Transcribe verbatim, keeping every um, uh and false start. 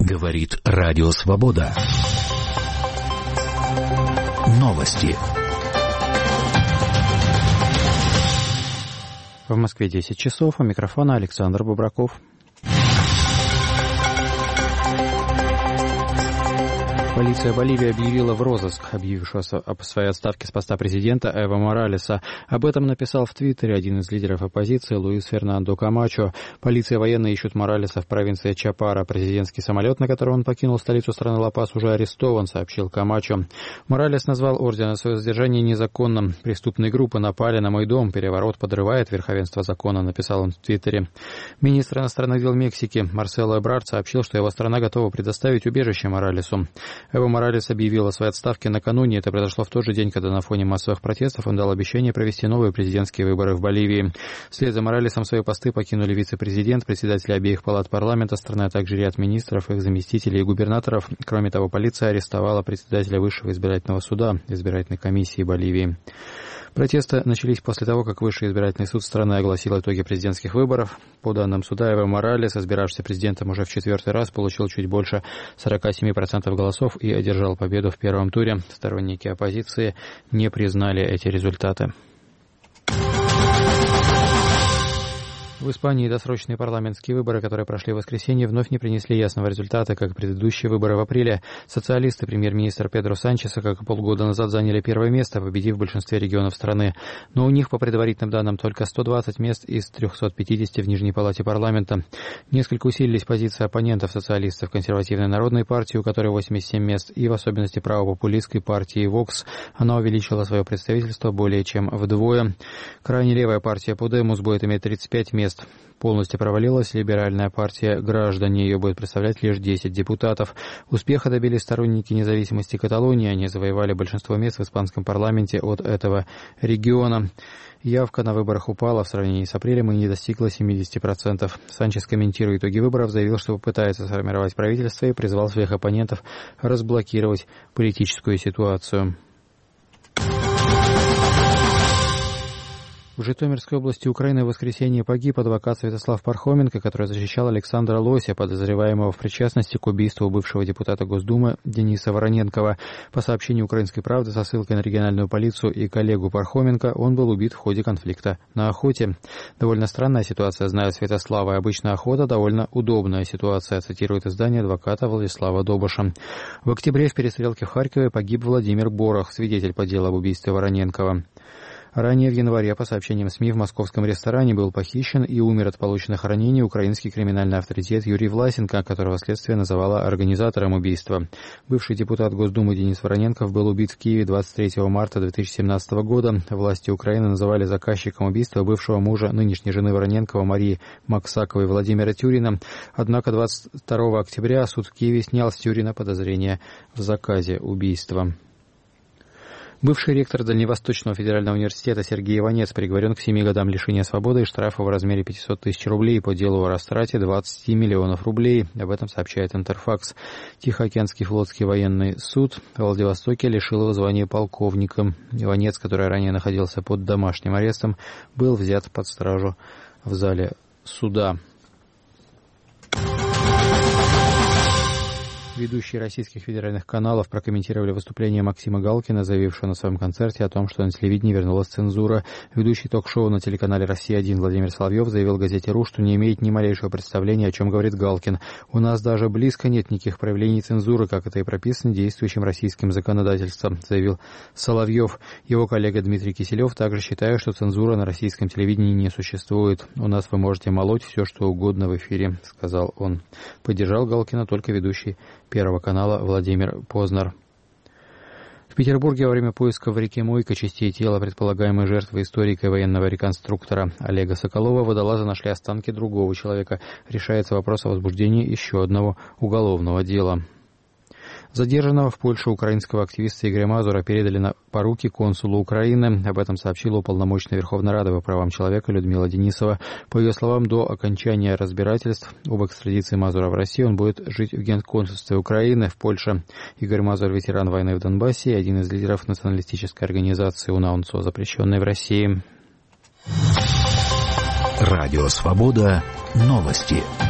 Говорит Радио Свобода. Новости. В Москве десять часов. У микрофона Александр Бубраков. Полиция Боливии объявила в розыск объявившего о своей отставке с поста президента Эво Моралеса. Об этом написал в Твиттере один из лидеров оппозиции Луис Фернандо Камачо. Полиция и военные ищут Моралеса в провинции Чапара. Президентский самолет, на котором он покинул столицу страны Ла-Пас, уже арестован, сообщил Камачо. Моралес назвал орден о своем задержании незаконным. Преступные группы напали на мой дом. Переворот подрывает верховенство закона, написал он в Твиттере. Министр иностранных дел Мексики Марсело Эбрард сообщил, что его страна готова предоставить убежище Моралесу. Эво Моралес объявил о своей отставке накануне. Это произошло в тот же день, когда на фоне массовых протестов он дал обещание провести новые президентские выборы в Боливии. Вслед за Моралесом свои посты покинули вице-президент, председатели обеих палат парламента страны, а также ряд министров, их заместителей и губернаторов. Кроме того, полиция арестовала председателя Высшего избирательного суда избирательной комиссии Боливии. Протесты начались после того, как Высший избирательный суд страны огласил итоги президентских выборов. По данным суда, Эво Моралес, избиравшийся президентом уже в четвертый раз, получил чуть больше сорок семь процентов голосов и одержал победу в первом туре. Сторонники оппозиции не признали эти результаты. В Испании досрочные парламентские выборы, которые прошли в воскресенье, вновь не принесли ясного результата, как и предыдущие выборы в апреле. Социалисты премьер-министра Педро Санчеса, как и полгода назад, заняли первое место, победив в большинстве регионов страны. Но у них, по предварительным данным, только сто двадцать мест из трехсот пятидесяти в Нижней палате парламента. Несколько усилились позиции оппонентов социалистов, консервативной народной партии, у которой восемьдесят семь мест, и в особенности правопопулистской партии «Вокс». Она увеличила свое представительство более чем вдвое. Крайне левая партия «Подемос» будет иметь тридцать пять мест. Полностью провалилась либеральная партия «Граждане». Ее будет представлять лишь десять депутатов. Успеха добились сторонники независимости Каталонии. Они завоевали большинство мест в испанском парламенте от этого региона. Явка на выборах упала в сравнении с апрелем и не достигла семьдесят процентов. Санчес, комментируя итоги выборов, заявил, что попытается сформировать правительство и призвал своих оппонентов разблокировать политическую ситуацию. В Житомирской области Украины в воскресенье погиб адвокат Святослав Пархоменко, который защищал Александра Лося, подозреваемого в причастности к убийству бывшего депутата Госдумы Дениса Вороненкова. По сообщению «Украинской правды» со ссылкой на региональную полицию и коллегу Пархоменко, он был убит в ходе конфликта на охоте. Довольно странная ситуация, знает Святослава, и обычно охота довольно удобная ситуация, цитирует издание адвоката Владислава Добыша. В октябре в перестрелке в Харькове погиб Владимир Борох, свидетель по делу об убийстве Вороненкова. Ранее в январе, по сообщениям СМИ, в московском ресторане был похищен и умер от полученных ранений украинский криминальный авторитет Юрий Власенко, которого следствие называло организатором убийства. Бывший депутат Госдумы Денис Вороненков был убит в Киеве двадцать третьего марта две тысячи семнадцатого года. Власти Украины называли заказчиком убийства бывшего мужа нынешней жены Вороненкова Марии Максаковой Владимира Тюрина. Однако двадцать второго октября суд в Киеве снял с Тюрина подозрение в заказе убийства. Бывший ректор Дальневосточного федерального университета Сергей Иванец приговорен к семи годам лишения свободы и штрафа в размере пятьсот тысяч рублей по делу о растрате двадцати миллионов рублей. Об этом сообщает Интерфакс. Тихоокеанский флотский военный суд в Владивостоке лишил его звания полковника. Иванец, который ранее находился под домашним арестом, был взят под стражу в зале суда. Ведущие российских федеральных каналов прокомментировали выступление Максима Галкина, заявившего на своем концерте о том, что на телевидении вернулась цензура. Ведущий ток-шоу на телеканале «Россия один» Владимир Соловьев заявил газете «Ру», что не имеет ни малейшего представления, о чем говорит Галкин. «У нас даже близко нет никаких проявлений цензуры, как это и прописано действующим российским законодательством», заявил Соловьев. Его коллега Дмитрий Киселев также считает, что цензура на российском телевидении не существует. «У нас вы можете молоть все, что угодно в эфире», сказал он. Поддержал Галкина только ведущий Первого канала Владимир Познер. В Петербурге во время поиска в реке Мойка частей тела предполагаемой жертвы историка и военного реконструктора Олега Соколова водолазы нашли останки другого человека. Решается вопрос о возбуждении еще одного уголовного дела. Задержанного в Польше украинского активиста Игоря Мазура передали на поруки консулу Украины. Об этом сообщила уполномоченная Верховной Рады по правам человека Людмила Денисова. По ее словам, до окончания разбирательств об экстрадиции Мазура в Россию он будет жить в Генконсульстве Украины в Польше. Игорь Мазур — ветеран войны в Донбассе и один из лидеров националистической организации УНАУНСО, запрещенной в России. Радио Свобода. Новости.